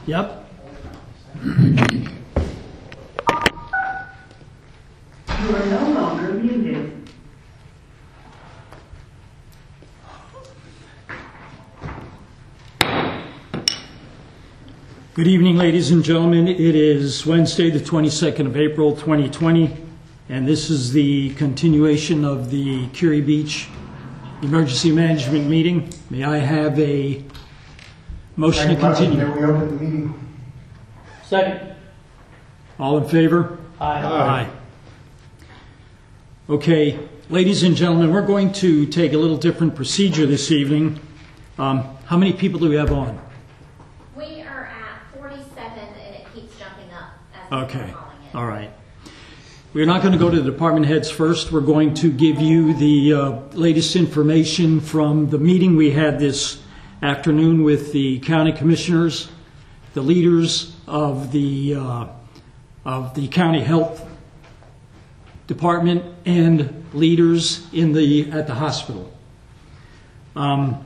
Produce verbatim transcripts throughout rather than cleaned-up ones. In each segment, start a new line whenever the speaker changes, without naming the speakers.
Yep.
You are no longer muted.
Good evening, ladies and gentlemen. It is Wednesday, the twenty-second of April, twenty twenty, and this is the continuation of the Curie Beach Emergency Management Meeting. May I have a motion to continue?
May we open the meeting?
Second.
All in favor?
Aye.
Aye. Okay, ladies and gentlemen, we're going to take a little different procedure this evening. Um, how many people do we have on?
We are at forty-seven, and it keeps jumping up as we're
Okay,
calling it.
all right. We're not going to go to the department heads first. We're going to give you the uh, latest information from the meeting we had this afternoon with the county commissioners, the leaders of the uh, of the county health department, and leaders in the at the hospital. Um,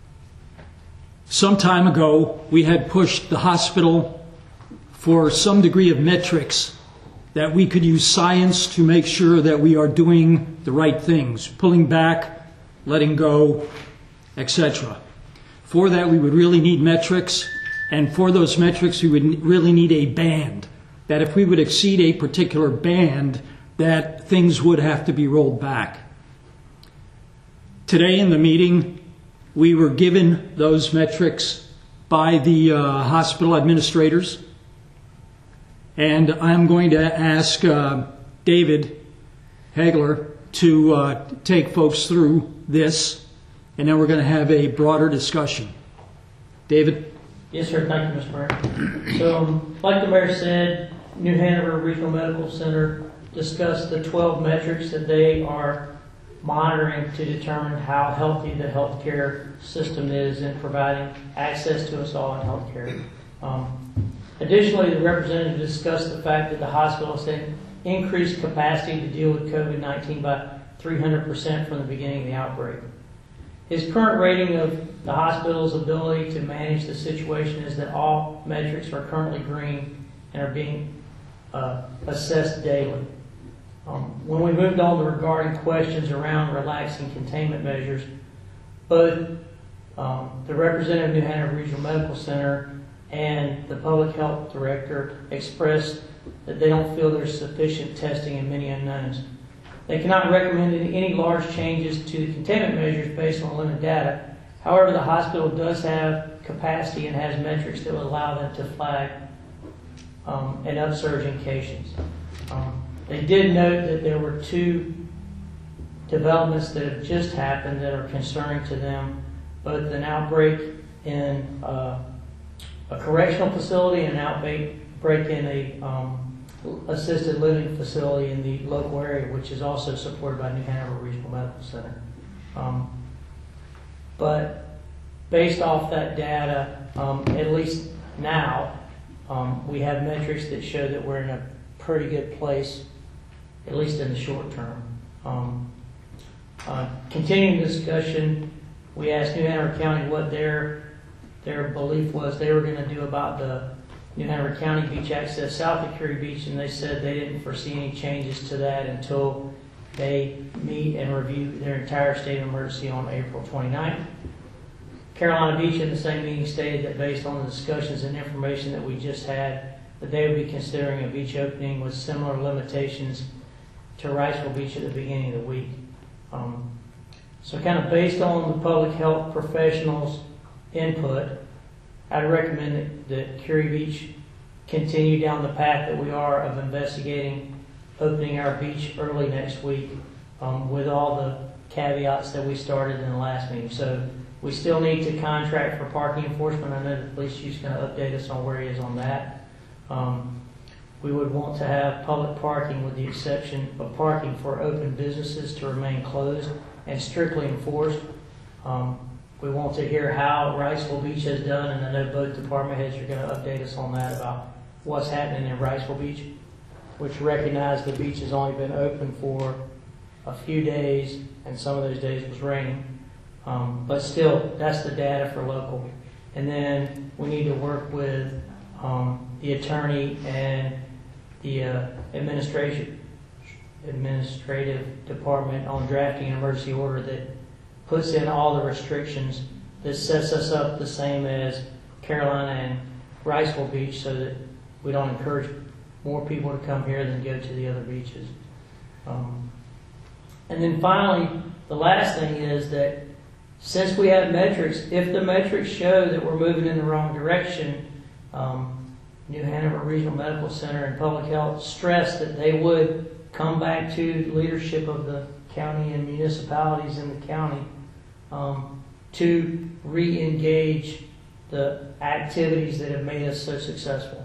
some time ago, we had pushed the hospital for some degree of metrics that we could use science to make sure that we are doing the right things, pulling back, letting go, et cetera. For that, we would really need metrics, and for those metrics, we would really need a band, that if we would exceed a particular band, that things would have to be rolled back. Today in the meeting, we were given those metrics by the uh, hospital administrators. And I'm going to ask uh, David Hagler to uh, take folks through this, and then we're going to have a broader discussion. David?
Yes, sir. Thank you, Mister Mayor. So, um, like the mayor said, New Hanover Regional Medical Center discussed the twelve metrics that they are monitoring to determine how healthy the healthcare system is in providing access to us all in healthcare. Um, Additionally, the representative discussed the fact that the hospital has increased capacity to deal with COVID nineteen by three hundred percent from the beginning of the outbreak. His current rating of the hospital's ability to manage the situation is that all metrics are currently green and are being uh, assessed daily. Um, when we moved on to regarding questions around relaxing containment measures, both um, the representative of New Hanover Regional Medical Center and the public health director expressed that they don't feel there's sufficient testing and many unknowns. They cannot recommend any large changes to the containment measures based on limited data. However, the hospital does have capacity and has metrics that would allow them to flag um, an upsurge in cases. Um, they did note that there were two developments that have just happened that are concerning to them, both an outbreak in uh, a correctional facility and an outbreak in a um, assisted living facility in the local area, which is also supported by New Hanover Regional Medical Center. Um, but based off that data, um, at least now, um, we have metrics that show that we're in a pretty good place, at least in the short term. Um, uh, continuing the discussion, we asked New Hanover County what their Their belief was they were going to do about the New Hanover County beach access south of Curie Beach, and they said they didn't foresee any changes to that until they meet and review their entire state of emergency on April twenty-ninth. Carolina Beach in the same meeting stated that based on the discussions and information that we just had, that they would be considering a beach opening with similar limitations to Wrightsville Beach at the beginning of the week. Um, so kind of based on the public health professionals' input, I'd recommend that, that Curie Beach continue down the path that we are of investigating opening our beach early next week, um, with all the caveats that we started in the last meeting. So we still need to contract for parking enforcement. I know the police chief's going to update us on where he is on that. Um, we would want to have public parking with the exception of parking for open businesses to remain closed and strictly enforced. Um, We want to hear how Wrightsville Beach has done, and I know both department heads are going to update us on that about what's happening in Wrightsville Beach, which recognize the beach has only been open for a few days, and some of those days was raining. Um, but still, that's the data for local. And then we need to work with um, the attorney and the uh, administration, administrative department on drafting an emergency order that puts in all the restrictions that sets us up the same as Carolina and Riceville Beach, so that we don't encourage more people to come here than go to the other beaches. Um, and then finally, the last thing is that since we have metrics, if the metrics show that we're moving in the wrong direction, um, New Hanover Regional Medical Center and Public Health stressed that they would come back to leadership of the county and municipalities in the county um, to re-engage the activities that have made us so successful.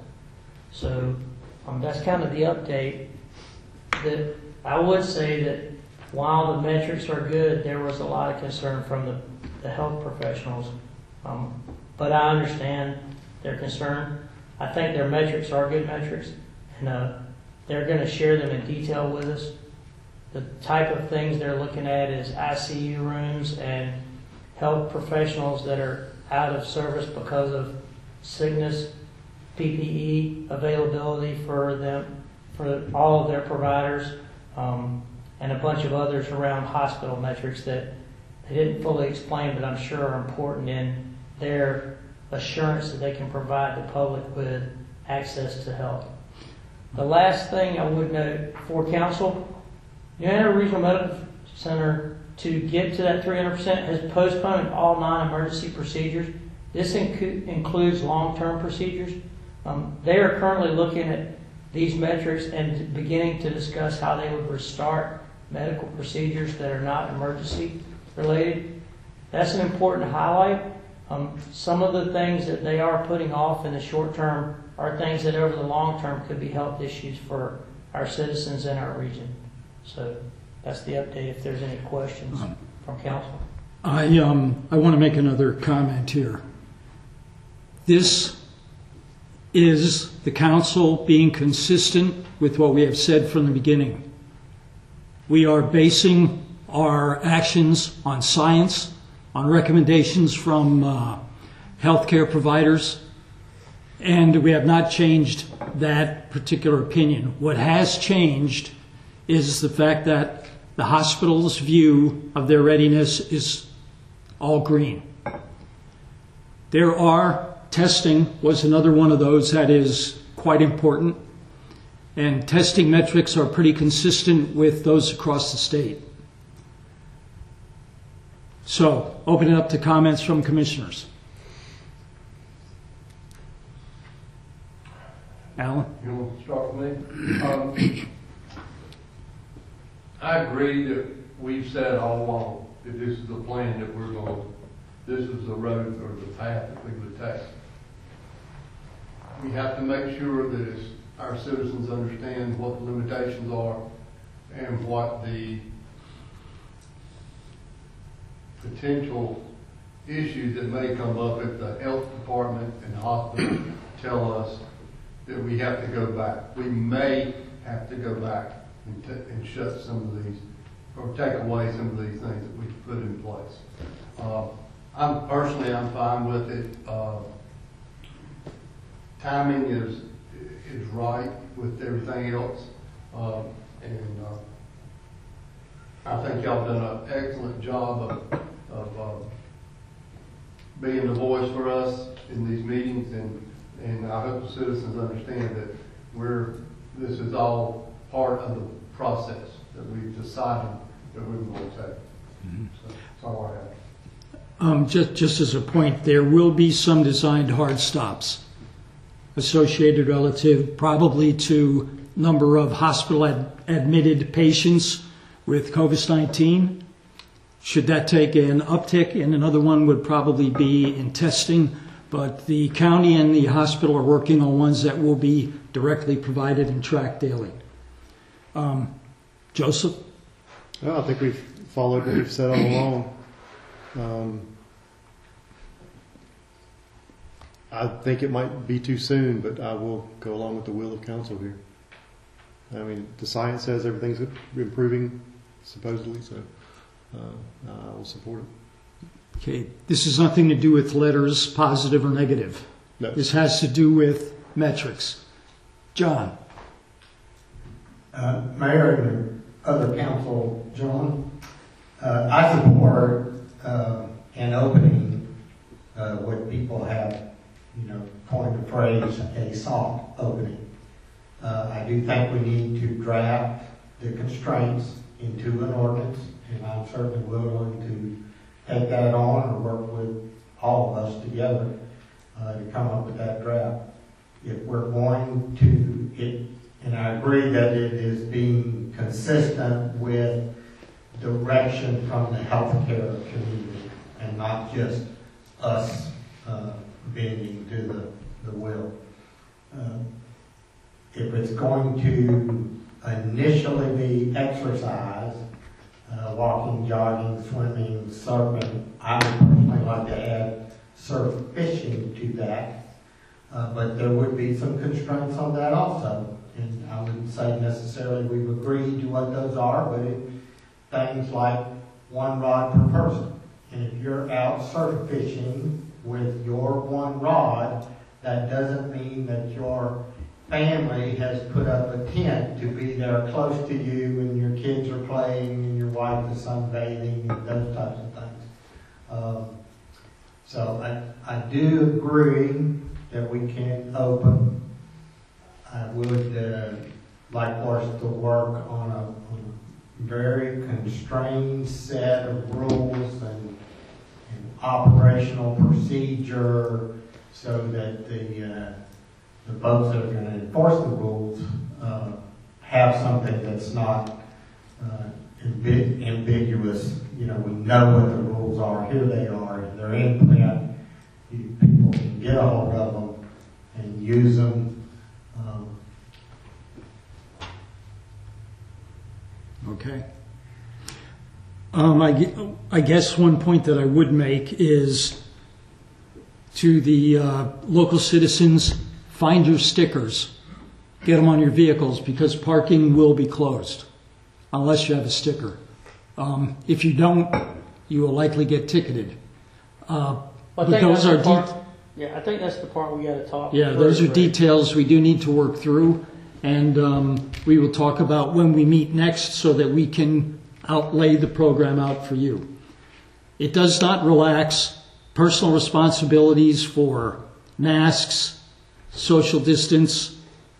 So um, that's kind of the update. That I would say that while the metrics are good, there was a lot of concern from the, the health professionals. Um, but I understand their concern. I think their metrics are good metrics, and uh, they're going to share them in detail with us. The type of things they're looking at is I C U rooms and health professionals that are out of service because of sickness, P P E availability for them, for all of their providers, um, and a bunch of others around hospital metrics that they didn't fully explain, but I'm sure are important in their assurance that they can provide the public with access to health. The last thing I would note for council, New Hanover Regional Medical Center, to get to that three hundred percent, has postponed all non-emergency procedures. This inc- includes long-term procedures. Um, they are currently looking at these metrics and beginning to discuss how they would restart medical procedures that are not emergency related. That's an important highlight. Um, some of the things that they are putting off in the short term are things that over the long term could be health issues for our citizens in our region. So that's the update. If there's any questions from council.
I, um, I want to make another comment here. This is the council being consistent with what we have said from the beginning. We are basing our actions on science, on recommendations from uh, healthcare providers, and we have not changed that particular opinion. What has changed is the fact that the hospital's view of their readiness is all green. There are, testing was another one of those that is quite important, and testing metrics are pretty consistent with those across the state. So, open it up to comments from commissioners. Alan?
You want to start with me? Um, I agree that we've said all along that this is the plan that we're going, this is the road or the path that we would take. We have to make sure that it's, our citizens understand what the limitations are and what the potential issues that may come up if the health department and the hospital tell us that we have to go back. We may have to go back and, t- and shut some of these, or take away some of these things that we've put in place. Uh, I'm personally, I'm fine with it. Uh, timing is is right with everything else, uh, and uh, I think y'all done an excellent job of, of uh, being the voice for us in these meetings, and and I hope the citizens understand that we're this is all part of the process that we've decided that we will take. Mm-hmm. So that's all I have.
Um, just, just as a point, there will be some designed hard stops associated relative probably to number of hospital ad- admitted patients with COVID nineteen. Should that take an uptick, and another one would probably be in testing. But the county and the hospital are working on ones that will be directly provided and tracked daily. Um, Joseph?
Well, I think we've followed what we've said all along. Um, I think it might be too soon, but I will go along with the will of council here. I mean, the science says everything's improving, supposedly, so uh, I will support it.
Okay, this has nothing to do with letters, positive or negative.
No.
This has to do with metrics. John?
Uh, Mayor and other council, John, uh, I support uh, an opening, uh, what people have, you know, coined the phrase, a soft opening. Uh, I do think we need to draft the constraints into an ordinance, and I'm certainly willing to take that on or work with all of us together uh, to come up with that draft. If we're going to, it, and I agree that it is being consistent with direction from the healthcare community and not just us uh, bending to the, the will. Um, if it's going to initially be exercise, uh, walking, jogging, swimming, surfing, I would personally like to add surf fishing to that. Uh, but there would be some constraints on that also. And I wouldn't say necessarily we've agreed to what those are, but it, things like one rod per person. And if you're out surf fishing with your one rod, that doesn't mean that your family has put up a tent to be there close to you and your kids are playing and your wife is sunbathing and those types of things. Um, so I, I do agree that we can open. I would uh, like for us to work on a, on a very constrained set of rules and, and operational procedure so that the uh, the folks that are going to enforce the rules uh, have something that's not uh, ambi- ambiguous. You know, we know what the rules are. Here they are. They're in print. You, people can get a hold of them and use them. Um,
Okay. Um, I, gue- I guess one point that I would make is to the uh, local citizens, find your stickers. Get them on your vehicles because parking will be closed unless you have a sticker. Um, if you don't, you will likely get ticketed. Uh,
I
but
think
those
that's
are
the part,
det-
yeah, I think that's the part we got to talk.
yeah, those are
further, right?
details we do need to work through, and um, we will talk about when we meet next so that we can outlay the program out for you. It does not relax personal responsibilities for masks, social distance,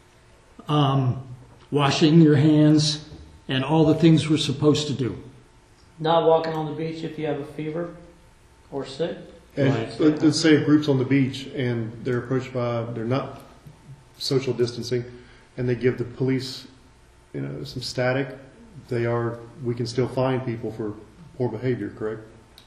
um, washing your hands, and all the things we're supposed to do.
Not walking on the beach if you have a fever or sick.
And
Right.
let- let's say a group's on the beach and they're approached by, they're not social distancing, and they give the police, you know, some static. They are, we can still fine people for poor behavior, correct?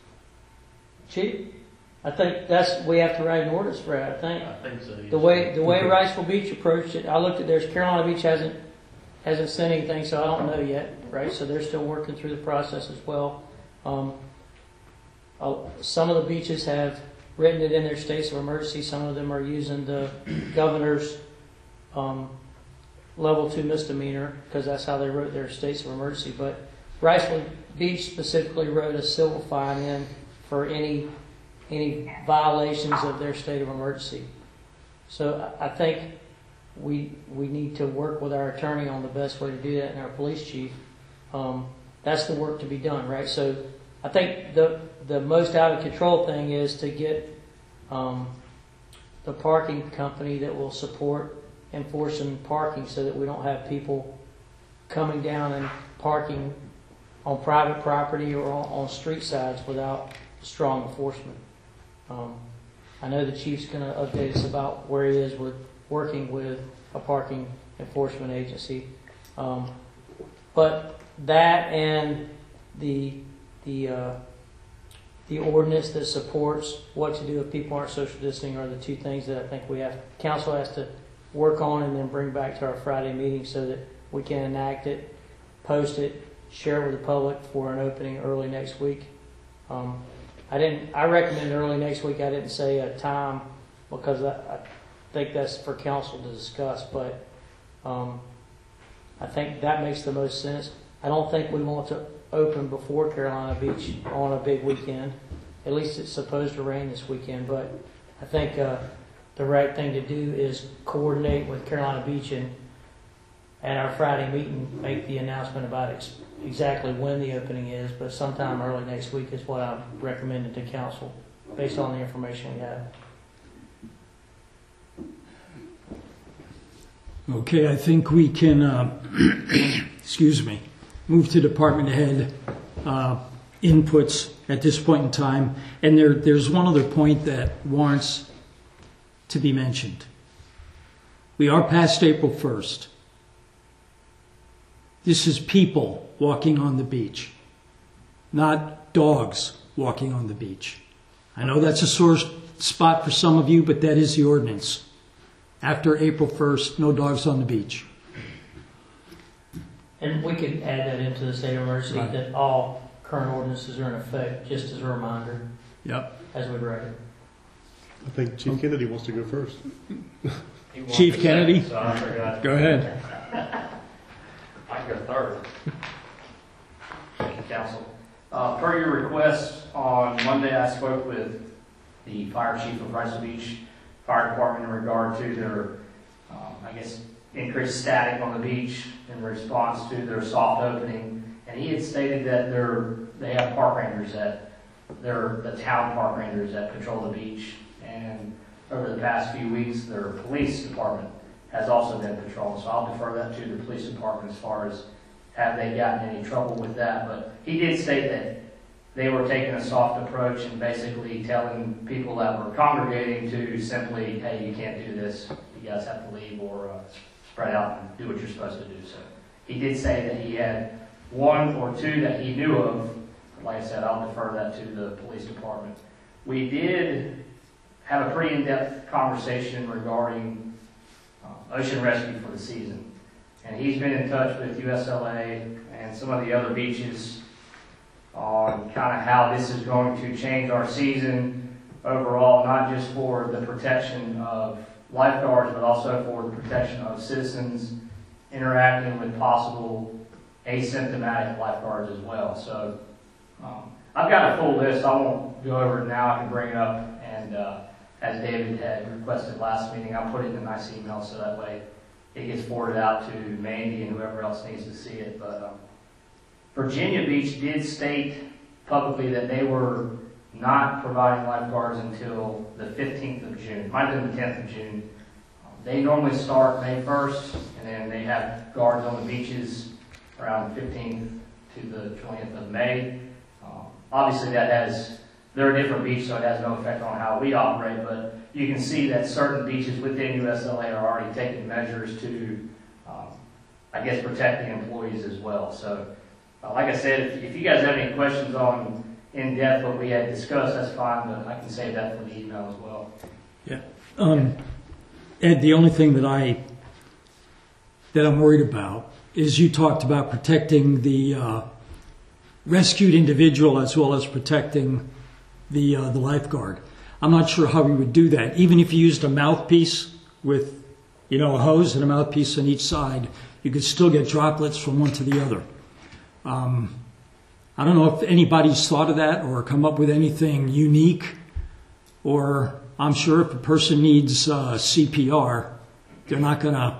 Chief, I think that's, we have to write an ordinance for that, I think.
I think so.
The way, the way
Okay.
Riceville Beach approached it, I looked at theirs, Carolina Beach hasn't, hasn't sent anything, so I don't know yet, right? So they're still working through the process as well. Um, uh, some of the beaches have written it in their states of emergency. Some of them are using the governor's, um, level two misdemeanor, because that's how they wrote their states of emergency. But Riceville Beach specifically wrote a civil fine in for any any violations of their state of emergency. So I I think we we need to work with our attorney on the best way to do that, and our police chief. Um, that's the work to be done, right? So I think the the most out of control thing is to get um, the parking company that will support enforcing parking, so that we don't have people coming down and parking on private property or on, on street sides without strong enforcement. Um, I know the chief's going to update us about where he is with working with a parking enforcement agency. Um, but that and the the uh, the ordinance that supports what to do if people aren't social distancing are the two things that I think we have. Council has to work on and then bring back to our Friday meeting so that we can enact it, post it, share it with the public for an opening early next week. Um, I didn't. I recommend early next week. I didn't say a time because I, I think that's for council to discuss. But um, I think that makes the most sense. I don't think we want to open before Carolina Beach on a big weekend. At least it's supposed to rain this weekend. But I think uh, the right thing to do is coordinate with Carolina Beach and at our Friday meeting, make the announcement about ex- exactly when the opening is, but sometime early next week is what I've recommended to council, based on the information we have.
Okay, I think we can, uh, excuse me, move to department head uh, inputs at this point in time. And there, there's one other point that warrants to be mentioned. We are past April first. This is people walking on the beach, not dogs walking on the beach. I know that's a sore spot for some of you, but that is the ordinance. After April first, no dogs on the beach.
And we could add that into the state of emergency,
Right.
that all current ordinances are in effect, just as a reminder,
Yep.
as we write it.
I think Chief Kennedy wants to go first.
Chief Kennedy?
So I forgot.
Go ahead.
I can go third. Thank you, Council. Uh, per your request, on Monday I spoke with the fire chief of Rice Beach Fire Department in regard to their, um, I guess, increased static on the beach in response to their soft opening. And he had stated that they're, they have park rangers that, they're the town park rangers that patrol the beach. And over the past few weeks, their police department has also been patrolled. So I'll defer that to the police department as far as have they gotten any trouble with that. But he did state that they were taking a soft approach and basically telling people that were congregating to simply, hey, you can't do this. You guys have to leave or uh, spread out and do what you're supposed to do. So he did say that he had one or two that he knew of. Like I said, I'll defer that to the police department. We did have a pretty in-depth conversation regarding uh, ocean rescue for the season. And he's been in touch with U S L A and some of the other beaches on kind of how this is going to change our season overall, not just for the protection of lifeguards, but also for the protection of citizens interacting with possible asymptomatic lifeguards as well. So um, I've got a full list. I won't go over it now. I can bring it up, and uh, as David had requested last meeting, I'll put it in a nice email so that way it gets forwarded out to Mandy and whoever else needs to see it. But um, Virginia Beach did state publicly that they were not providing lifeguards until the fifteenth of June. It might have been the tenth of June. Um, they normally start May first, and then they have guards on the beaches around the fifteenth to the twentieth of May. Um, obviously, that has, they're a different beach, so it has no effect on how we operate, but you can see that certain beaches within U S L A are already taking measures to, um, I guess, protect the employees as well. So, uh, like I said, if, if you guys have any questions on in depth what we had discussed, that's fine, but I can save that for the email as well.
Yeah. Um, Ed, the only thing that I that I'm worried about is you talked about protecting the uh, rescued individual as well as protecting the uh, the lifeguard. I'm not sure how we would do that. Even if you used a mouthpiece with, you know, a hose and a mouthpiece on each side, you could still get droplets from one to the other. Um, I don't know if anybody's thought of that or come up with anything unique, or I'm sure if a person needs uh, C P R, they're not going to,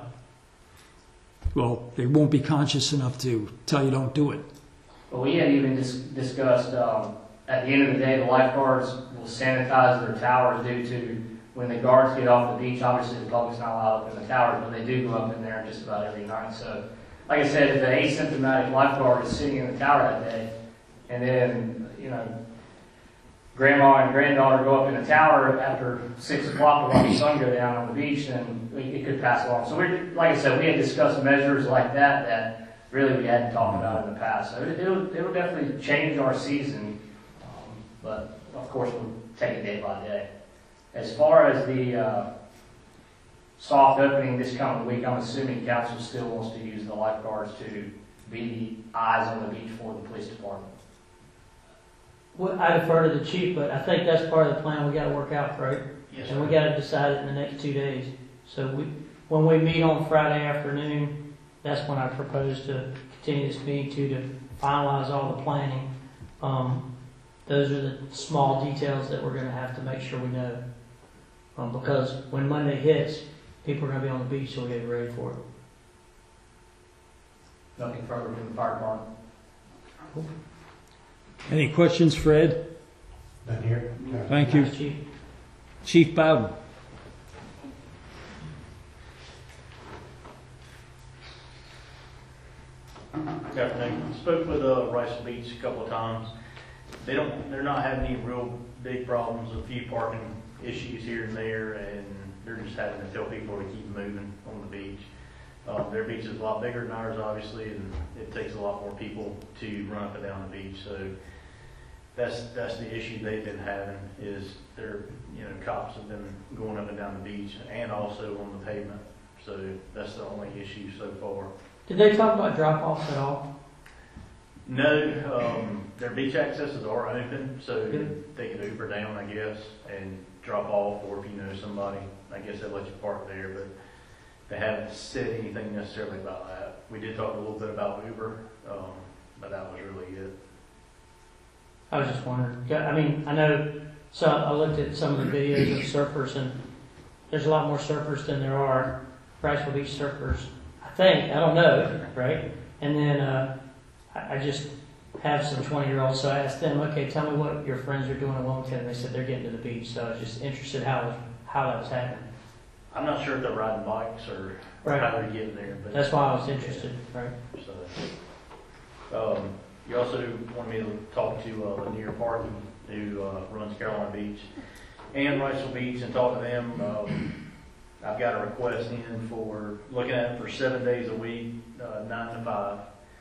well, they won't be conscious enough to tell you don't do it.
But we had even dis- discussed, um, at the end of the day, the lifeguards will sanitize their towers due to when the guards get off the beach. Obviously, the public's not allowed up in the towers, but they do go up in there just about every night. So, like I said, if an asymptomatic lifeguard is sitting in the tower that day, and then, you know, grandma and granddaughter go up in the tower after six o'clock to watch the sun go down on the beach, then it could pass along. So, we, like I said, we had discussed measures like that that really we hadn't talked about in the past. So it, it'll, it'll definitely change our season, um, but of course we'll take it day by day. As far as the uh, soft opening this coming week, I'm assuming council still wants to use the lifeguards to be the eyes on the beach for the police department.
Well, I defer to the chief, but I think that's part of the plan we got to work out, right?
Yes,
And we got to decide it in the next two days. So we, when we meet on Friday afternoon, that's when I propose to continue this meeting to, to finalize all the planning. Um, those are the small details that we're going to have to make sure we know. Um, because when Monday hits, people are gonna be on the beach, so we gotta get ready for it.
Nothing further from the fire department.
Any questions, Fred?
Done here?
Thank you.
Nice, Chief.
Chief Bowden?
Good afternoon. Spoke with uh, Riceville Beach a couple of times. They don't, they're not having any real big problems, a few parking issues here and there, and they're just having to tell people to keep moving on the beach. Um, their beach is a lot bigger than ours, obviously, and it takes a lot more people to run up and down the beach. So that's that's the issue they've been having, is their, you know, cops have been going up and down the beach and also on the pavement. So that's the only issue so far.
Did they talk about drop-offs at all?
No, um, their beach accesses are open, so
Good.
they can Uber down, I guess, and drop off, or if you know somebody, I guess they'll let you park there, but they haven't said anything necessarily about that. We did talk a little bit about Uber, um, but that was really it.
I was just wondering. Yeah, I mean, I know, so I looked at some of the videos of surfers, and there's a lot more surfers than there are Riceville Beach surfers. I think, I don't know, right? And then uh, I I just have some twenty-year-olds, so I asked them, okay, tell me what your friends are doing in Wilmington, and they said they're getting to the beach, so I was just interested how how that was happening.
I'm not sure if they're riding bikes or
Right.
how they're getting there, but
That's why I was interested, right?
so. Um, you also wanted me to talk to uh, Lanier Parking, who uh, runs Carolina Beach and Riceville Beach, and talk to them. Um, I've got a request in for looking at it for seven days a week, uh, nine to five.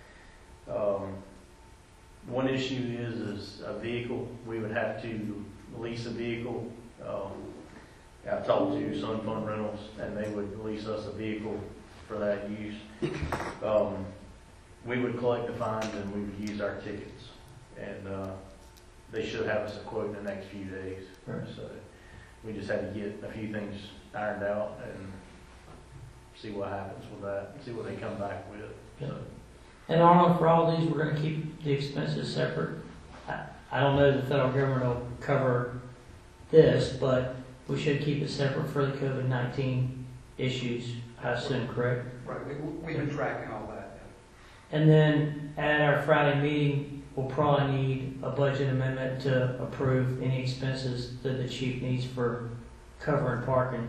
Um, one issue is is a vehicle. We would have to lease a vehicle. Um, I've talked to Sun Fun Rentals, and they would lease us a vehicle for that use. Um, we would collect the fines, and we would use our tickets, and uh, they should have us a quote in the next few days.
Right.
So we just had to get a few things ironed out and see what happens with that, and see what they come back with. So.
And Arnold, for all these, we're going to keep the expenses separate. I, I don't know if the federal government will cover this, but we should keep it separate for the COVID nineteen issues, I assume, correct?
Right, we, we've been tracking all that.
And then at our Friday meeting, we'll probably need a budget amendment to approve any expenses that the chief needs for covering parking.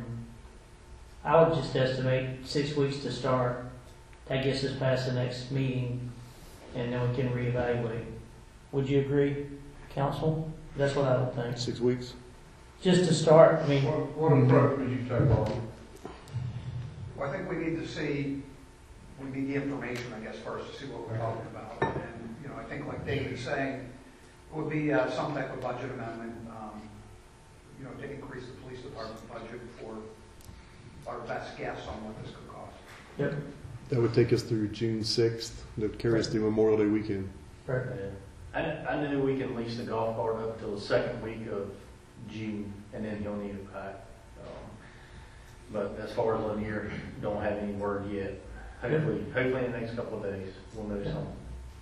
I would just estimate six weeks to start. That gets us past the next meeting, and then we can reevaluate. Would you agree, council? That's what I would think.
Six weeks?
Just to start, I mean,
What, what approach would you take, Bob?
Well, I think we need to see, we need the information, I guess, first to see what we're talking about. And, you know, I think like David is saying, it would be uh, some type of budget amendment, um, you know, to increase the police department budget for our best guess on what this could cost.
yep,
That would take us through June sixth, that would carry us through Memorial Day weekend.
right.
Yeah. I, I knew we can lease the golf cart up till the second week of June, and then he'll need it back. Um, but as far as Lanier, don't have any word yet. Hopefully, hopefully in the next couple of days, we'll know something.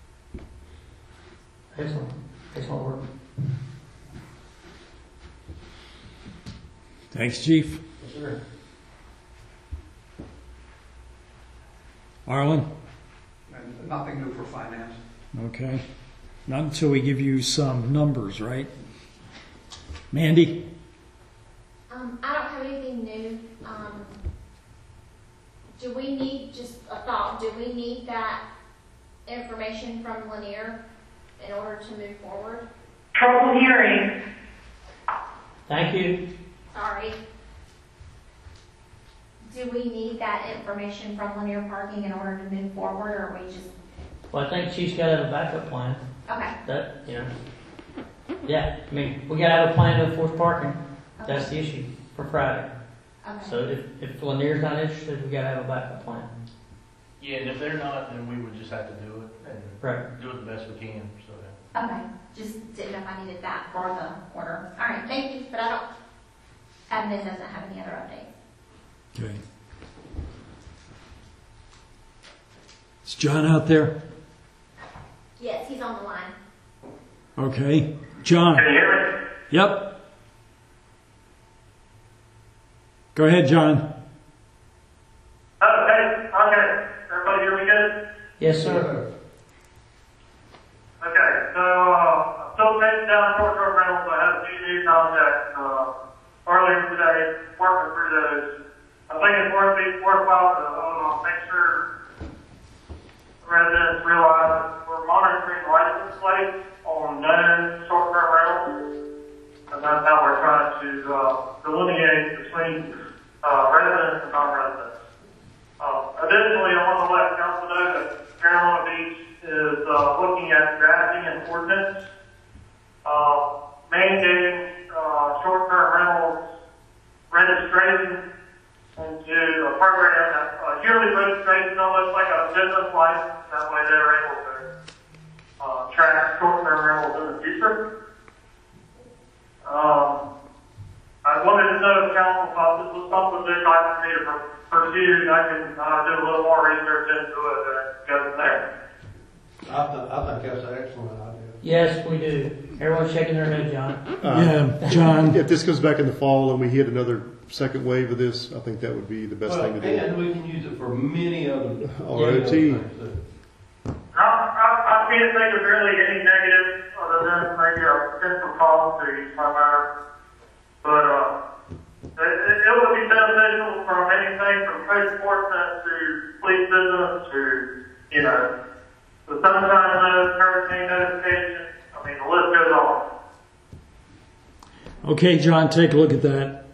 Excellent. Excellent work.
Thanks, Chief.
Yes, sir.
Arlen?
And nothing new for finance.
Okay. Not until we give you some numbers, right? Mandy?
Um, I don't have anything new. Um, do we need, just a thought, do we need that information from Lanier in order to move forward?
Trouble hearing.
Thank you.
Sorry. Do we need that information from Lanier Parking in order to move forward, or are we just,
Well, I think Chief's got to have a backup plan.
okay.
That, you know, yeah, I mean, we got to have a plan to enforce parking. That's the issue for Friday.
Okay.
So if, if Lanier's not interested, we got to have a backup plan.
Yeah, and if they're not, then we would just have to do it and
Right.
do it the best we can. So.
Okay, just didn't know if I needed that for the order. All right, thank you, but I don't, admin doesn't have any other updates.
Okay. Is John out there?
Yes, he's on the line.
Okay. John?
Can you hear me?
Yep. Go ahead, John.
Okay, okay. Everybody hear me good?
Yes, sir.
Okay, so, uh, I'm still taking down short-term rentals. I had a few new contacts, uh, earlier today, working through those. I think it's worth it, worthwhile to, uh, make sure residents realize that we're monitoring license plates on known short-term rentals. And that's how we're trying to, uh, delineate between, uh, residents and non-residents. Uh, additionally, I want to let council know that Carolina Beach is, uh, looking at drafting an ordinance, uh, mandating, uh, short-term rentals registration into a program, a yearly registration, almost like a business license. That way they're able to, uh, track short-term rentals in the future. Um, I wanted to know if council thought this was something they'd like for me to pursue, and I can, uh, do a little more research into it and go from there.
I, th- I think that's an excellent idea.
Yes, we do. Everyone's shaking their head, John.
Uh,
Yeah, John.
If this goes back in the fall and we hit another second wave of this, I think that would be the best
Well,
thing to do.
and we can use it for many other.
R O T.
I, I, I can't think of really any negative other than maybe a potential cost to each homeowner. But, uh, it, it, it would be beneficial from anything from code enforcement to police business to, you know, the sunshine notice, hurricane notification. I mean, the list goes on.
Okay, John, take a look at that.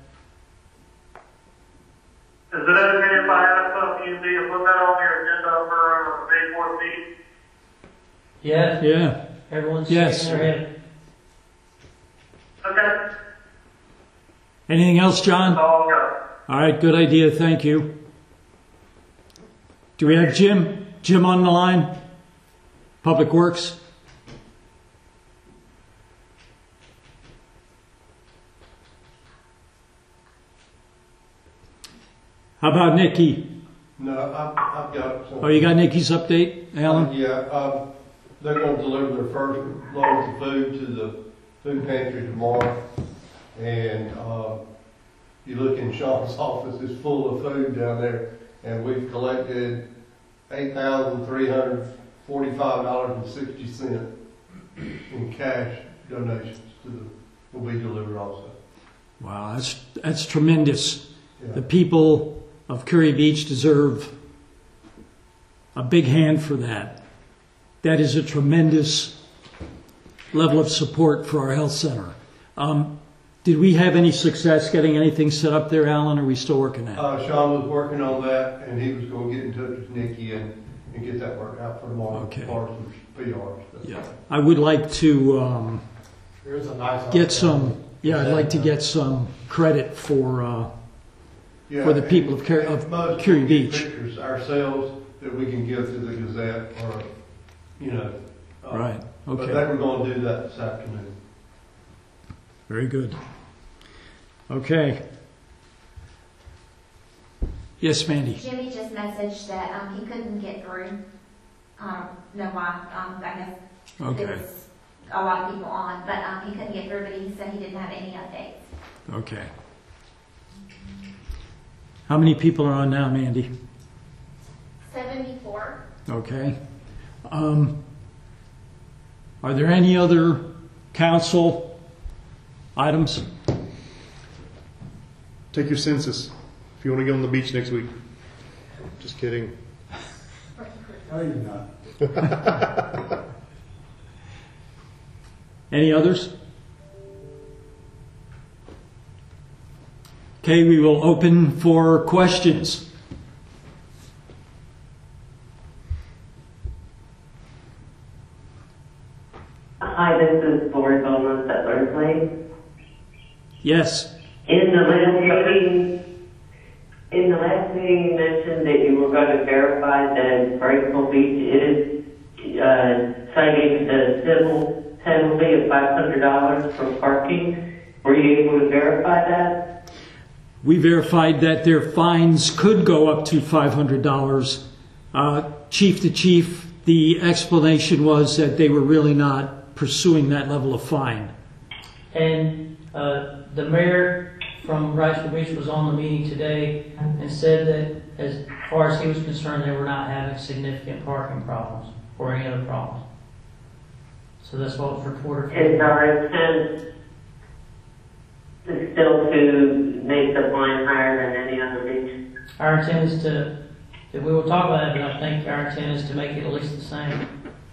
Is it okay if I ask some P and D to put that on your agenda for uh, May fourteenth?
Yeah,
Yeah.
everyone's
Yes.
shaking their head.
Okay,
Anything else, John?
that's all I've got.
All right, good idea. Thank you. Do we have Jim? Jim on the line? Public Works? How about Nikki?
No, I've, I've got some.
Oh, you got Nikki's update, Alan?
Yeah, um, they're gonna deliver their first load of food to the food pantry tomorrow. And, uh, you look in Sean's office, it's full of food down there. And we've collected eight thousand three hundred forty-five dollars and sixty cents in cash donations to the, will be delivered also.
Wow, that's, that's tremendous.
Yeah.
The people of Curry Beach deserve a big hand for that. That is a tremendous level of support for our health center. Um, did we have any success getting anything set up there, Alan, or are we still working on it?
Uh, Sean was working on that, and he was gonna get in touch with Nikki and, and get that worked out for tomorrow.
Okay.
As far as some P Rs.
Yeah. I would like to um,
There's a nice.
get some, yeah, I'd like to get some credit for, uh,
Yeah,
for the
and-
people of Cur-
and
of
most
Curry
we get
Beach.
Pictures ourselves that we can give to the Gazette or, you know. uh,
Right,
But
okay.
they were gonna do that this afternoon.
Very good. Okay. Yes, Mandy.
Jimmy just messaged that, um, he couldn't get through. Um, know why, um, I guess there
Okay,
was a lot of people on, but, um, he couldn't get through, but he said he didn't have any updates.
okay. How many people are on now, Mandy?
Seventy-four.
Okay. Um, Are there any other council items?
Take your census if you want to get on the beach next week. Just kidding.
No, you're not.
Any others? Okay, we will open for questions.
Hi, this is Lori Bowman at Learsley.
Yes.
In the last meeting, in the last meeting, you mentioned that you were going to verify that Braceville Beach is uh, citing the civil penalty of five hundred dollars for parking. Were you able to verify that?
We verified that their fines could go up to five hundred dollars. Uh, chief to chief, the explanation was that they were really not pursuing that level of fine.
And uh, the mayor from Riceville Beach was on the meeting today and said that as far as he was concerned, they were not having significant parking problems or any other problems. So that's what was reported.
Is our intent still to make the fine higher than any other beach?
Our intent is to, we will talk about it, but I think our intent is to make it at least the same.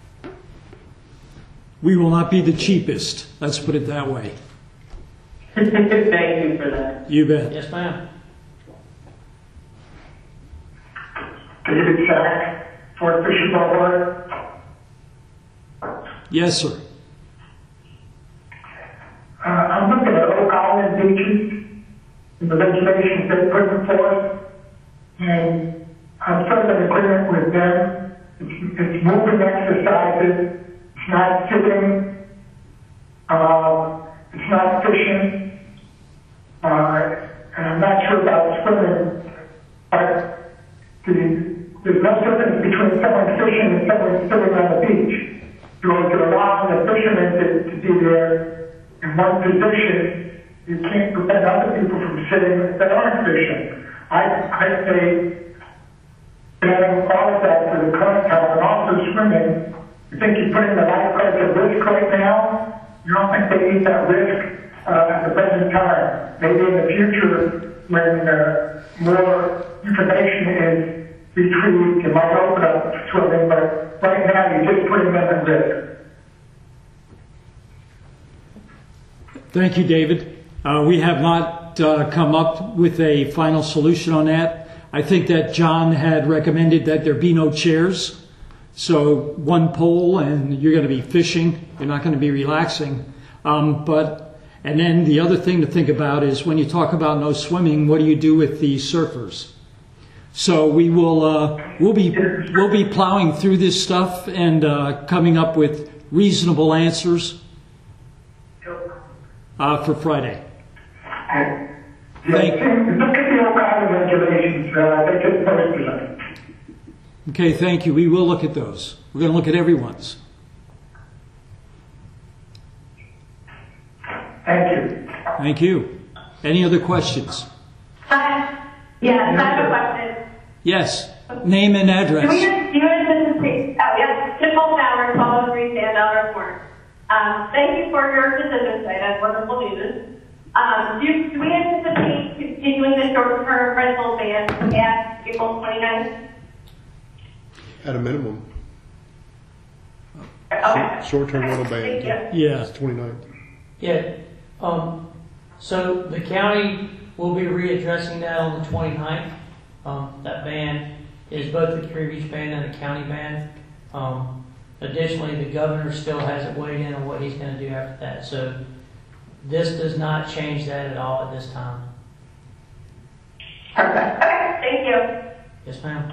We will not be the cheapest. Let's put it that way.
Thank you for that.
You bet.
Yes, ma'am.
David Sack, Fort Fisher Boulevard.
Yes, sir.
Uh, I'm looking at Oak Island beaches and the regulations they put before, and I'm sort of in agreement with them. It's, it's moving exercises. It's not sitting. Uh, it's not fishing. Uh, and I'm not sure about swimming, but the, there's no difference between someone fishing and someone sitting on the beach. You're, you're allowing the fishermen to, to be there in one position. You can't prevent other people from sitting that aren't fishing. I, I say banning all of that for the current time and also swimming. You think you're putting the lifeguards at risk right now? You don't think they need that risk uh, at the present time? Maybe in the future, when uh, more information is retrieved, you might open up swimming, but right now you're just putting them at risk.
Thank you, David. Uh, we have not uh, come up with a final solution on that. I think that John had recommended that there be no chairs. So one pole and you're going to be fishing. You're not going to be relaxing. Um, but and then the other thing to think about is when you talk about no swimming, what do you do with the surfers? So we will uh, we'll be we'll be plowing through this stuff and uh, coming up with reasonable answers uh, for Friday.
Yeah, Thank look at the Oak Island regulations. Uh, they just posted them.
Okay, thank you. We will look at those. We're going to look at everyone's.
Thank you.
Thank you. Any other questions?
Hi. Yes, I have a question.
Yes. Name and address.
Do we have, do you anticipate, oh yes, Nicole Fowler, twelve oh three Sandalwood Court. Um, thank you for your decision today. That's wonderful news. Um, do, do we anticipate continuing the short-term rental ban past April twenty-ninth?
At a minimum.
Okay.
Short-term rental ban.
Thank you.
Yeah.
It's twenty-ninth.
Yeah. Um, so the county will be readdressing that on the twenty-ninth. Um, that ban is both the Cary Beach ban and the county ban. Um, additionally, the governor still hasn't weighed in on what he's going to do after that. So this does not change that at all at this time.
Perfect. Okay, thank you.
Yes, ma'am.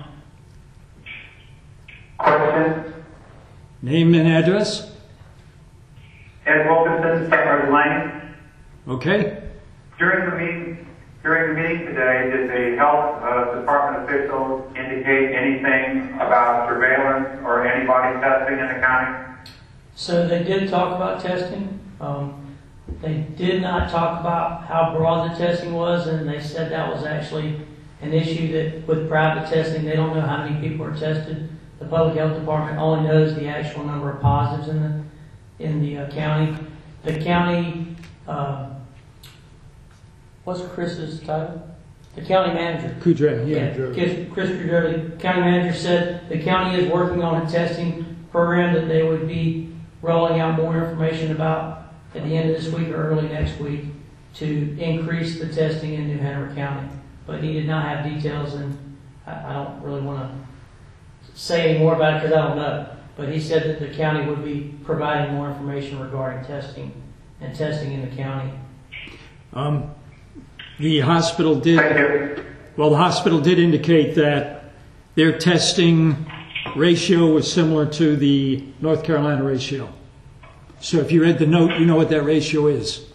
Question?
Name and address.
Ed Wilkinson, State Lane.
Okay.
During the meeting, during the meeting today, did the health uh, department officials indicate anything about surveillance or antibody testing in the county?
So they did talk about testing. Um, they did not talk about how broad the testing was, and they said that was actually an issue that with private testing, they don't know how many people are tested. The public health department only knows the actual number of positives in the in the uh, county. The county, uh, what's Chris's title? The county manager.
Kudra, yeah.
Yeah, Chris Chris Kudra, the county manager said the county is working on a testing program that they would be rolling out more information about at the end of this week or early next week to increase the testing in New Hanover County. But he did not have details, and I, I don't really want to say any more about it because I don't know. But he said that the county would be providing more information regarding testing and testing in the county.
Um, the hospital did. Well, the hospital did indicate that their testing ratio was similar to the North Carolina ratio. So if you read the note, you know what that ratio is.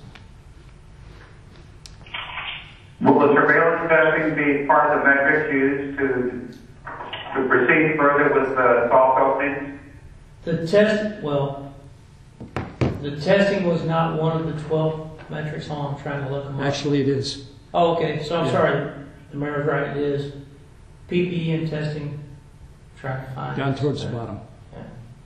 Will the surveillance testing be part of the metrics used to to proceed further with the soft openings?
The test, well, the testing was not one of the twelve metrics. Oh, I'm trying to look them up.
Actually, it is.
Oh, okay, so I'm
Yeah.
sorry, the mayor's right, it is P P E and testing, trying to find.
Down
it.
towards the bottom.
Yeah.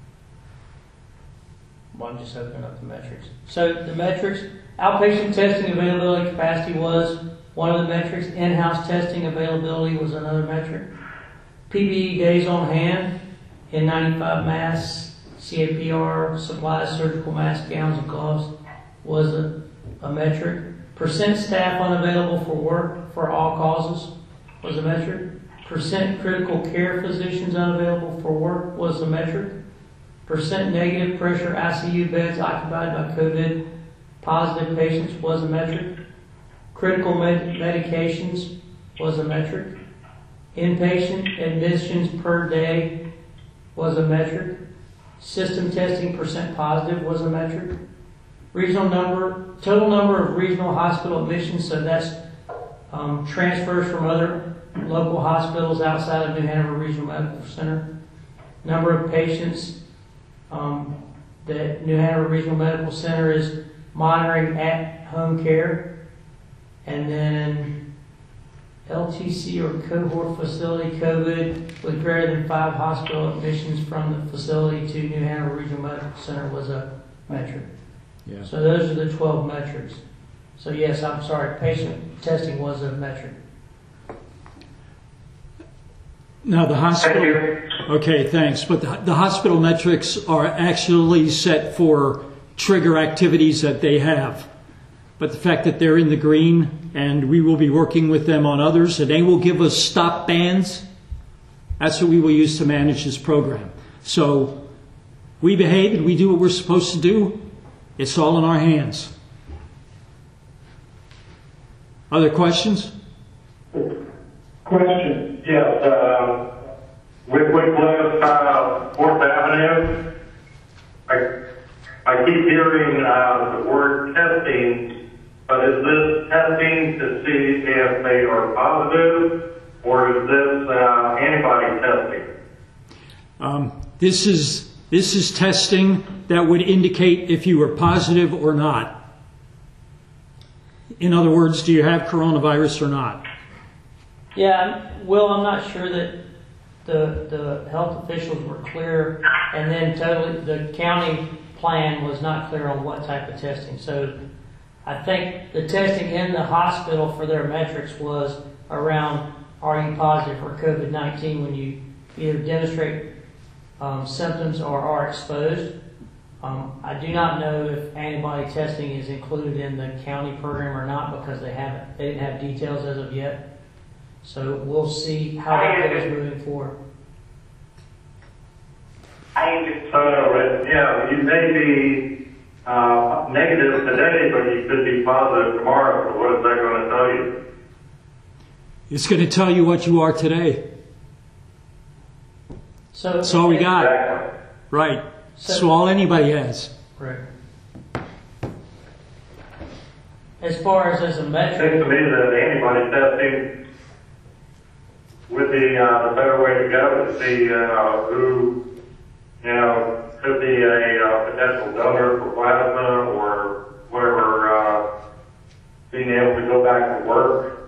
Well, I'm just opening up the metrics. So the metrics, outpatient testing availability capacity was one of the metrics, in-house testing availability was another metric. P P E days on hand, N ninety-five masks, C A P R, supplies, surgical masks, gowns, and gloves was a, a metric. Percent staff unavailable for work for all causes was a metric. Percent critical care physicians unavailable for work was a metric. Percent negative pressure I C U beds occupied by COVID positive patients was a metric. Critical med- medications was a metric. Inpatient admissions per day was a metric. System testing percent positive was a metric. Regional number, total number of regional hospital admissions, so that's um, transfers from other local hospitals outside of New Hanover Regional Medical Center. Number of patients um, that New Hanover Regional Medical Center is monitoring at home care. And then L T C or cohort facility COVID with greater than five hospital admissions from the facility to New Hanover Regional Medical Center was a metric.
Yeah.
So those are the twelve metrics. So yes, I'm sorry, patient testing was a metric.
Now the hospital.
Thank you.
Okay, thanks. But the, the hospital metrics are actually set for trigger activities that they have. But the fact that they're in the green, and we will be working with them on others, and they will give us stop bands. That's what we will use to manage this program. So we behave and we do what we're supposed to do. It's all in our hands. Other questions?
Question. Yes, uh, with Wycliffe, uh, Fourth Avenue, I, I keep hearing, uh, the word testing, but is this testing to see if they are positive, or is this, uh, antibody testing?
Um, this is this is testing that would indicate if you were positive or not. In other words, do you have coronavirus or not?
Yeah, Will, I'm not sure that the the health officials were clear, and then totally the county plan was not clear on what type of testing. So I think the testing in the hospital for their metrics was around are you positive for COVID nineteen when you either demonstrate um, symptoms or are exposed. Um, I do not know if antibody testing is included in the county program or not because they haven't they didn't have details as of yet. So we'll see how that goes moving forward.
I understand. So, yeah, you may be uh, negative today, but you could be positive tomorrow. So what is that going to tell you?
It's going to tell you what you are today.
So
that's all we got.
Exactly.
Right.
So,
so all anybody has.
Right. As far as as a
It
metric,
seems to me that antibody testing would be uh, the better way to go to see uh, who, you know, could be a uh, potential donor for plasma or whatever, uh, being able to go back to work.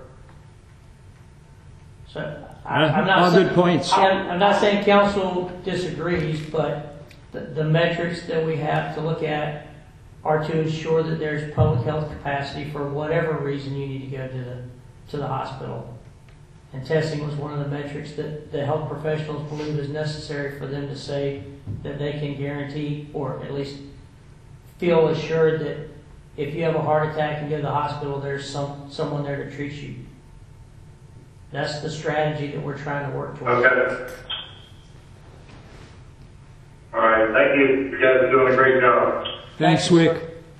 so I, I'm not
all
saying,
good points.
I'm, I'm not saying council disagrees, but the, the metrics that we have to look at are to ensure that there's public health capacity for whatever reason you need to go to the to the hospital. And testing was one of the metrics that the health professionals believe is necessary for them to say that they can guarantee or at least feel assured that if you have a heart attack and go to the hospital, there's some someone there to treat you. That's the strategy that we're trying to work towards.
Okay. All right. Thank you. You guys are doing a great job.
Thanks, Wick.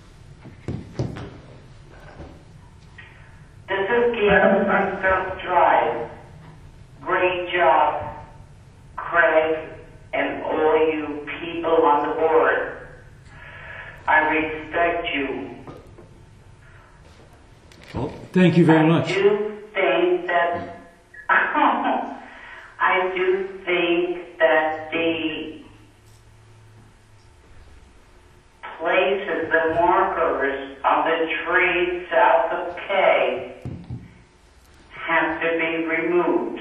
This is Gail from South Drive. Great job, Craig, and all you people on the board. I respect you.
Well, thank you very much.
I do think that I do think that the places, the markers on the tree south of K have to be removed.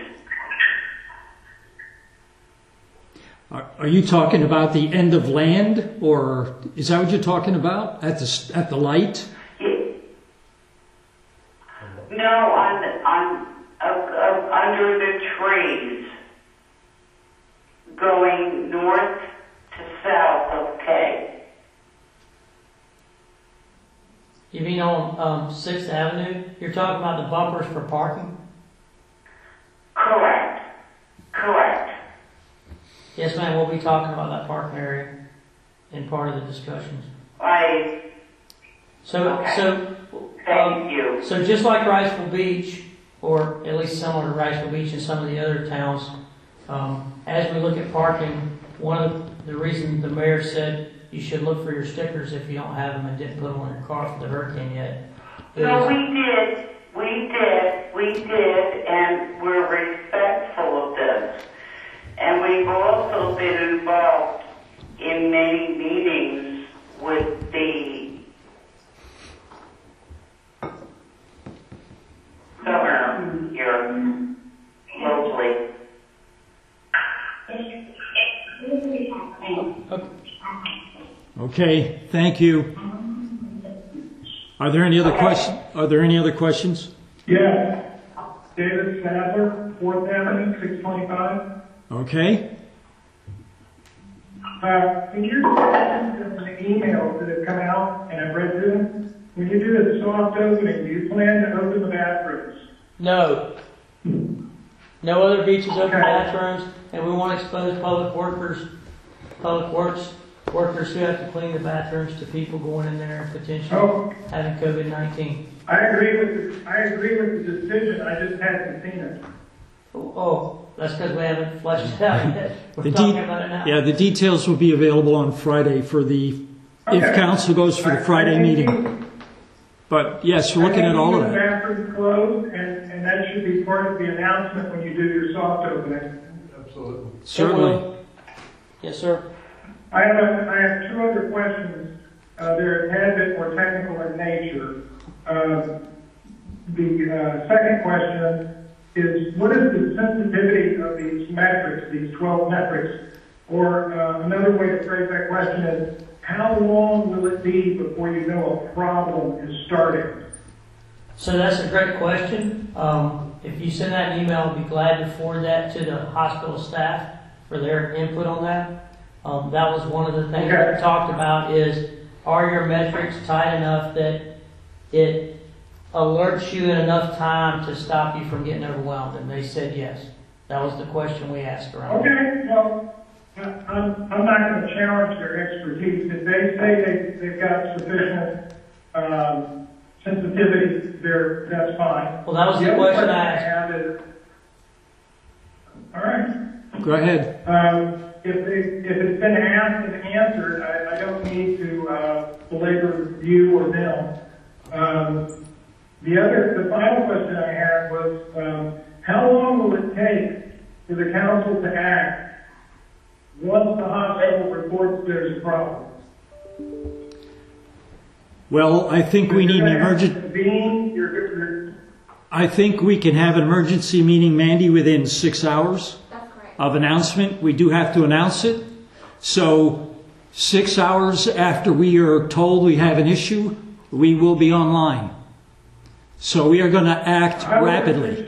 Are are you talking about the end of land, or is that what you're talking about at the s- at the light?
No, on, on, up, up under the trees, going north to south of K.
You mean on um, Sixth Avenue? You're talking about the bumpers for parking?
Correct. Correct.
Yes, ma'am. We'll be talking about that parking area in part of the discussions.
I,
So,
Okay.
so,
thank
um,
you.
so just like Riceville Beach, or at least similar to Riceville Beach and some of the other towns, um, as we look at parking, one of the reasons the mayor said you should look for your stickers if you don't have them and didn't put them on your car for the hurricane yet.
No,
is-
we did, we did, we did, and we're respectful of this. And we've also been involved in many meetings with the governor here locally.
Okay, thank you. Are there any other questions? Are there any other questions?
Yes. David Sadler, Fourth Avenue, six twenty-five.
Okay.
Uh, in your discussions and the emails that have come out, and I've read through them, when you do the soft opening, do you plan to open the bathrooms?
No. No other beaches open
Okay.
bathrooms, and we want to expose public workers, public works workers who have to clean the bathrooms to people going in there and potentially
Oh.
having COVID nineteen.
I agree with the, I agree with the decision, I just hadn't seen it.
Oh, that's because we haven't fleshed it out yet. We're
The
talking
de-
about it now.
yeah, the details will be available on Friday for the, if
Okay.
council goes for the Friday meeting. But yes, we're looking at all of
I think
that.
the bathrooms closed, and, and that should be part of the announcement when you do your soft opening.
Absolutely.
Certainly.
Yes, sir.
I have, a, I have two other questions. Uh, they're a tad bit more technical in nature. Uh, the uh, second question is, what is the sensitivity of these metrics, these twelve metrics? Or uh, another way to phrase that question is, how long will it be before you know a problem is starting?
So that's a great question. Um, if you send that email, I'll be glad to forward that to the hospital staff for their input on that. Um, that was one of the things
Okay.
we talked about is, are your metrics tight enough that it alerts you in enough time to stop you from getting overwhelmed? And they said yes. That was the question we asked around.
Okay, well, I- I'm, I'm not going to challenge their expertise. If they say they, they've got sufficient um, sensitivity, there, that's fine.
Well, that was the
other
question I
I
asked.
have is, all right.
Go ahead.
Um, if, they, if it's been asked and answered, I, I don't need to uh, belabor you or them. Um, the other, the final question I had was, um, how long will it take for the council to act once the hospital reports there's a problem?
Well, I think we need an emergency.
Being, you're, you're,
I think we can have an emergency meeting, Mandy, within six hours
That's correct.
of announcement. We do have to announce it. So six hours after we are told we have an issue, we will be online. So we are going to act
I would-
rapidly.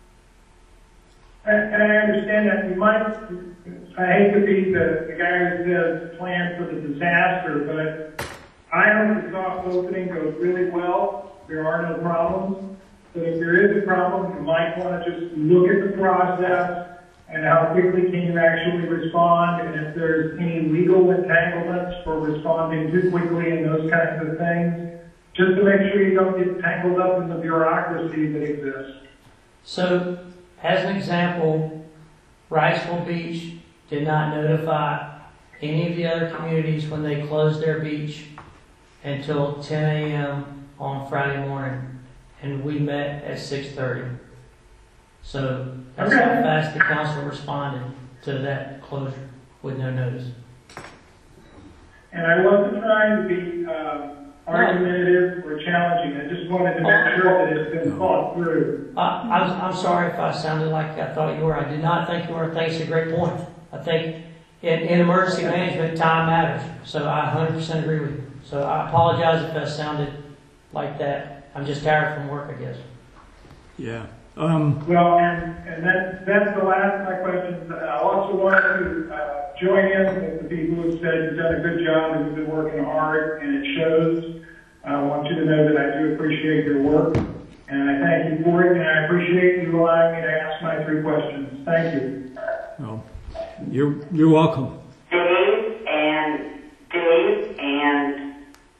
And and I understand that you might, I hate to be the, the guy who says plan for the disaster, but I hope the soft opening goes really well. There are no problems. But if there is a problem, you might want to just look at the process and how quickly can you actually respond, and if there's any legal entanglements for responding too quickly and those kinds of things, just to make sure you don't get tangled up in the bureaucracy that exists.
So, as an example, Riceville Beach did not notify any of the other communities when they closed their beach until ten a.m. on Friday morning, and we met at six thirty. So that's how
Okay.
fast the council responded to that closure with no notice.
And I wasn't trying to be um, argumentative or challenging. I just wanted to make sure that it's been thought through.
Uh, I'm, I'm sorry if I sounded like I thought you were. I did not think you were. I think it's a great point. I think in, in emergency management, time matters. So I one hundred percent agree with you. So I apologize if I sounded like that. I'm just tired from work, I guess.
Yeah. Um,
Well, and, and that, that's the last of my questions. I also wanted to uh, join in with the people who said you've done a good job and you've been working hard, and it shows. I want you to know that I do appreciate your work, and I thank you for it, and I appreciate you allowing me to ask my three questions. Thank you.
well, you're you're welcome.
Dave and Dave and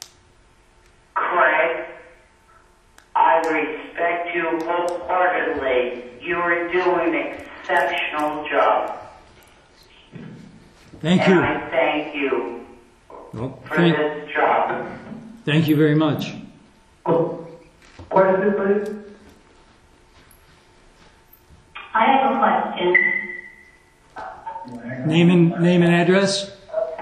Craig, I respect you wholeheartedly. You are doing an exceptional job.
Thank
and
you.
I thank you
Well,
for
thank,
this job.
thank you very much.
Question, please?
I have a question.
Name and name and address.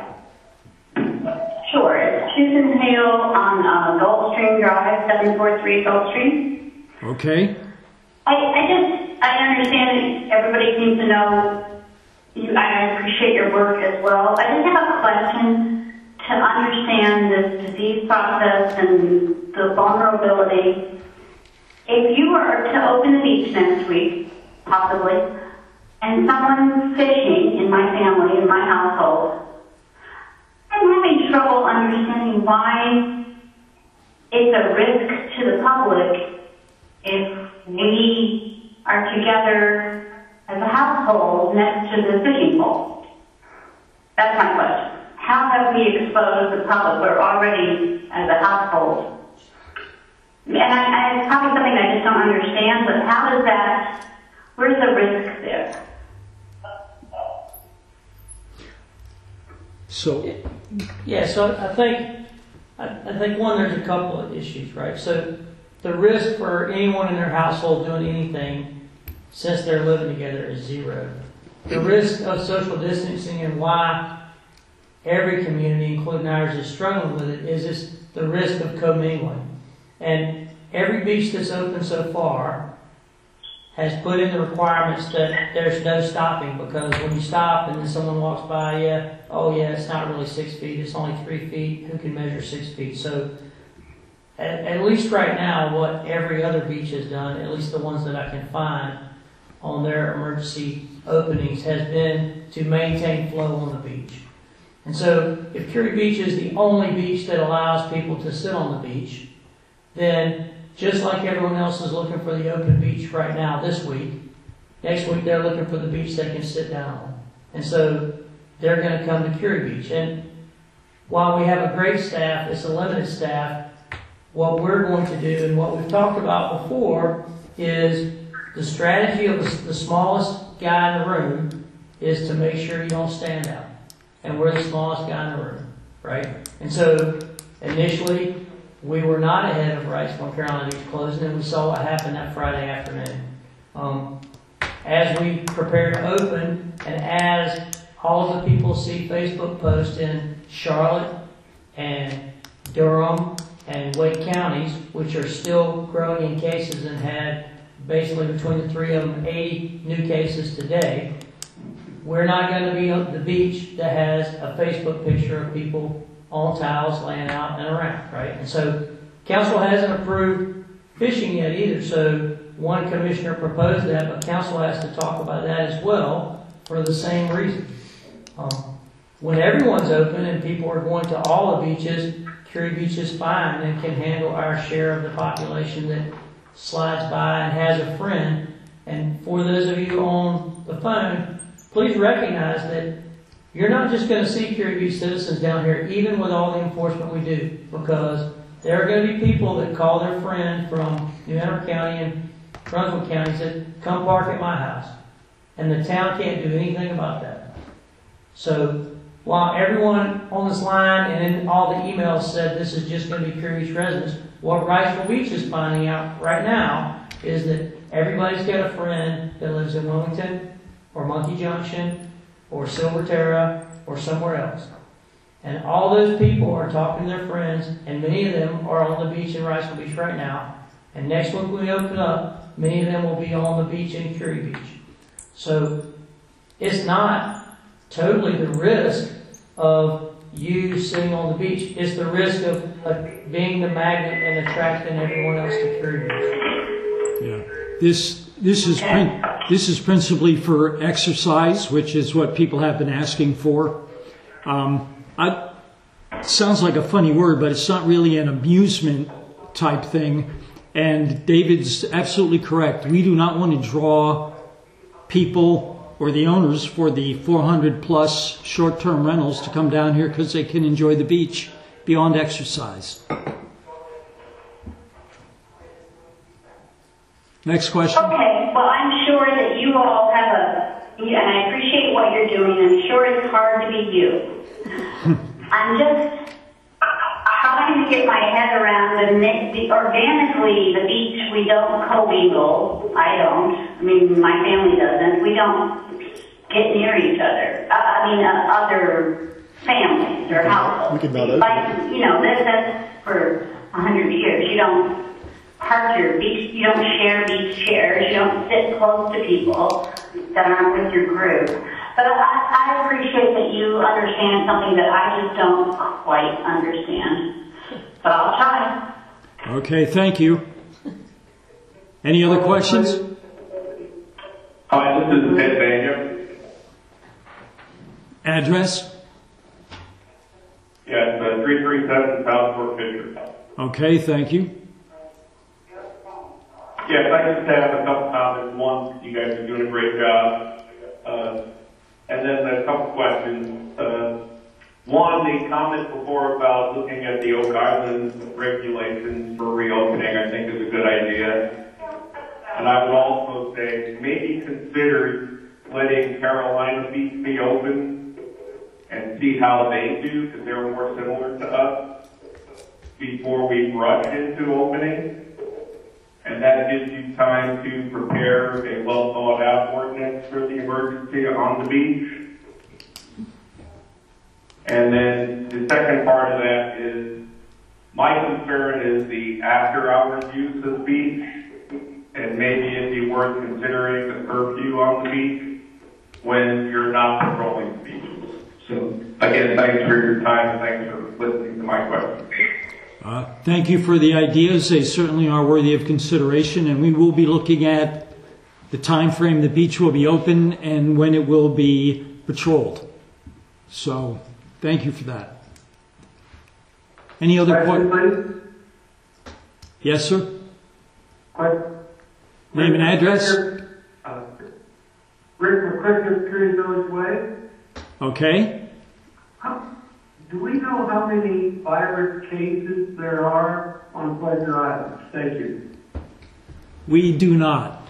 Sure. It's Susan Hale on uh, Gulfstream Drive, seven four three Gulfstream.
Okay.
I, I just, I understand that everybody seems to know you. I appreciate your work as well. I just have a question to understand this disease process and the vulnerability. If you were to open the beach next week, possibly, and someone's fishing in my family, in my household, I'm having trouble understanding why it's a risk to the public if we are together as a household next to the fishing pole. That's my question. How have we exposed the public? We're already as a household. And I, I, it's probably something I just don't understand, but how does that, where's the risk there?
So,
Yeah, so I think, I, I think one, there's a couple of issues, right? So the risk for anyone in their household doing anything since they're living together is zero. The risk of social distancing and why every community, including ours, is struggling with it is just the risk of commingling. And every beach that's open so far has put in the requirements that there's no stopping, because when you stop and then someone walks by you, oh yeah, it's not really six feet, it's only three feet, who can measure six feet? So at, at least right now, what every other beach has done, at least the ones that I can find on their emergency openings, has been to maintain flow on the beach. And so if Curie Beach is the only beach that allows people to sit on the beach, then just like everyone else is looking for the open beach right now this week, next week they're looking for the beach they can sit down on. And so they're going to come to Curie Beach. And while we have a great staff, it's a limited staff, what we're going to do and what we've talked about before is the strategy of the, the smallest guy in the room is to make sure you don't stand out. And we're the smallest guy in the room, right? And so initially, we were not ahead of Rice, North Carolina Beach closing, and we saw what happened that Friday afternoon. Um, as we prepare to open, and as all of the people see Facebook posts in Charlotte and Durham and Wake counties, which are still growing in cases and had basically between the three of them eighty new cases today, we're not going to be on the beach that has a Facebook picture of people on towels laying out and around, right? And so council hasn't approved fishing yet either. So one commissioner proposed that, but council has to talk about that as well for the same reason. Um, when everyone's open and people are going to all the beaches, Curie Beach is fine and can handle our share of the population that slides by and has a friend. And for those of you on the phone, please recognize that you're not just going to see Curie Beach citizens down here, even with all the enforcement we do, because there are going to be people that call their friend from New Hanover County and Brunswick counties that come park at my house. And the town can't do anything about that. So while everyone on this line and in all the emails said this is just going to be Curie Beach residents, what Riceville Beach is finding out right now is that everybody's got a friend that lives in Wilmington or Monkey Junction or Silver Terra or somewhere else. And all those people are talking to their friends, and many of them are on the beach in Riceville Beach right now. And next week when we open up, many of them will be on the beach in Curie Beach. So it's not totally the risk of you sitting on the beach. It's the risk of uh, being the magnet and attracting everyone else to Curie Beach.
Yeah. This this is prin- this is principally for exercise, which is what people have been asking for. Um, I, it sounds like a funny word, but it's not really an amusement type thing. And David's absolutely correct. We do not want to draw people or the owners for the four hundred plus short-term rentals to come down here because they can enjoy the beach beyond exercise. Next question.
Okay, well, I'm sure that you all have a, and I appreciate what you're doing. I'm sure it's hard to be you. I'm just trying to get my head around the, the organically, the beach, we don't commingle. I don't. I mean, my family doesn't. We don't get near each other. Uh, I mean, uh, other families or households.
We could not open
like, you know, this is for a hundred years. You don't park your beach, you don't share beach chairs, you don't sit close to people that aren't with your group. But I, I appreciate that you understand something that I just don't quite understand. But I'll try.
Okay, thank you. Any other questions?
Hi, this is Ted Banjo.
Address?
Yeah, it's uh, three three seven South Fort Fisher.
Okay, thank you.
Yes, I just have a couple comments. One, you guys are doing a great job. Uh, and then a couple questions. Uh, one, the comment before about looking at the Oak Island regulations for reopening, I think is a good idea. And I would also say maybe consider letting Carolina Beach be open and see how they do, because they're more similar to us, before we rush into opening. And that gives you time to prepare a well thought out ordinance for the emergency on the beach. And then the second part of that is, my concern is the after hours use of the beach, and maybe it'd be worth considering the curfew on the beach when you're not patrolling the beach. So again, thanks for your time and thanks for listening to my questions.
Uh, thank you for the ideas. They certainly are worthy of consideration, and we will be looking at the time frame the beach will be open and when it will be patrolled. So, thank you for that. Any other questions? Yes, sir.
Question.
Name and address.
Uh, Rick McCliff, Curie Village Way.
Okay.
How, do we know how many virus cases there are on Pleasure Island? Thank you.
We do not.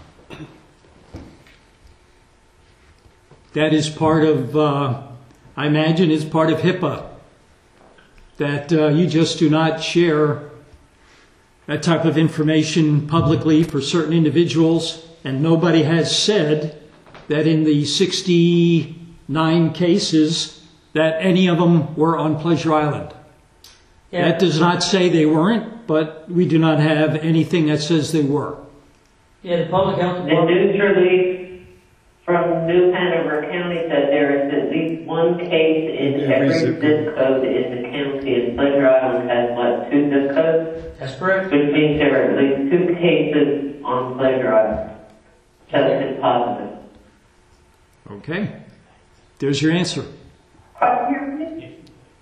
That is part of, uh, I imagine, is part of HIPAA. That uh, you just do not share that type of information publicly for certain individuals, and nobody has said that in the sixty-nine cases that any of them were on Pleasure Island. Yeah. That does not say they weren't, but we do not have anything that says they were.
Yeah, the public health
The
department.
news release from New Hanover County said there is at least one case in
Every
every
zip
zip code in the county, and Pleasure Island has, what, two zip codes?
That's correct.
Which means there are at least two cases on Pleasure Island tested positive.
Okay. There's your answer.
Question.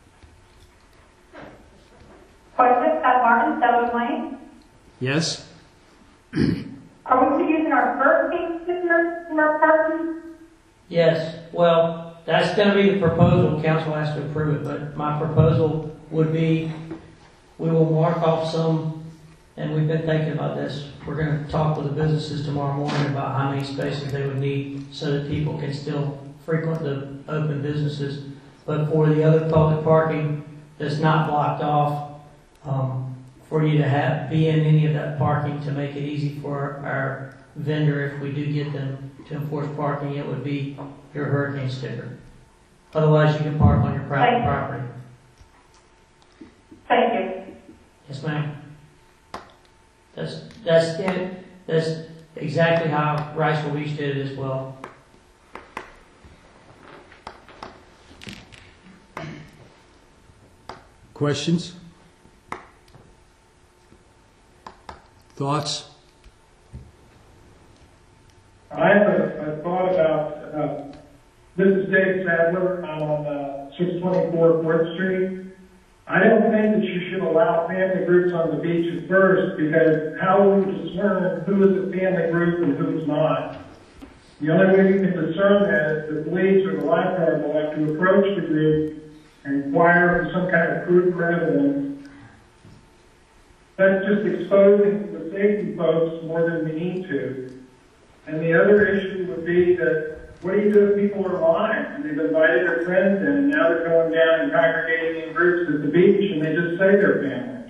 Question at Martin Seven Lane.
Yes?
Are we using our first case in our, in our parking?
Yes. Well, that's going to be the proposal. Council has to approve it, but my proposal would be we will mark off some, and we've been thinking about this. We're going to talk with the businesses tomorrow morning about how many spaces they would need so that people can still frequent the open businesses. But for the other public parking that's not blocked off, um, for you to have be in any of that parking to make it easy for our vendor, if we do get them to enforce parking, it would be your hurricane sticker. Otherwise, you can park on your private property.
Thank you.
Yes, ma'am. That's, that's it. That's exactly how Riceville Beach did it as well.
Questions? Thoughts?
I have a, a thought about, uh, this is Dave Sadler. I'm on uh, six twenty-four fourth Street. I don't think that you should allow family groups on the beach at first, because how will you discern who is a family group and who's not? The only way you can discern that is the police or the lifeguard will have to approach the group and inquire for some kind of proof or evidence. That's just exposing the safety folks more than we need to. And the other issue would be that, what do you do if people are lying and they've invited their friends in and now they're going down and congregating in groups at the beach and they just say they're family?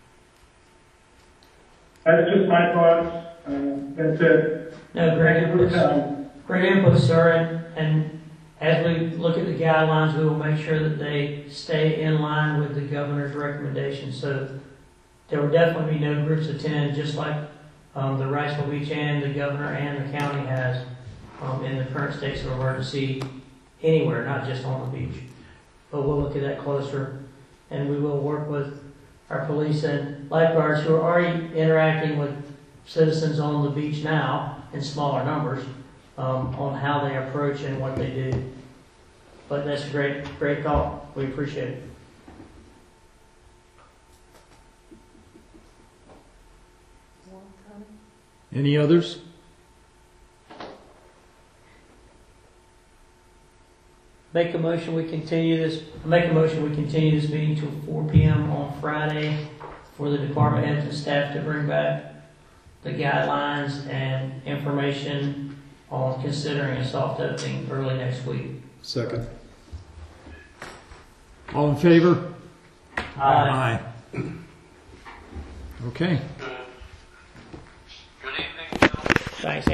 That's just my thoughts. Uh, that's it.
No, great
Thank you for
input.
your time.
Great input, sir. And, and as we look at the guidelines, we will make sure that they stay in line with the governor's recommendations. So there will definitely be no groups attend, just like um, the Riceville Beach and the governor and the county has um, in the current states of emergency anywhere, not just on the beach. But we'll look at that closer, and we will work with our police and lifeguards who are already interacting with citizens on the beach now in smaller numbers um, on how they approach and what they do. But that's a great, great call. We appreciate it.
Any others?
Make a motion, we continue this, make a motion, we continue this meeting till four P M on Friday for the department heads and staff to bring back the guidelines and information on considering a soft opening early next week.
Second.
All in favor?
Aye.
Aye. Okay.
Good evening.
Thanks,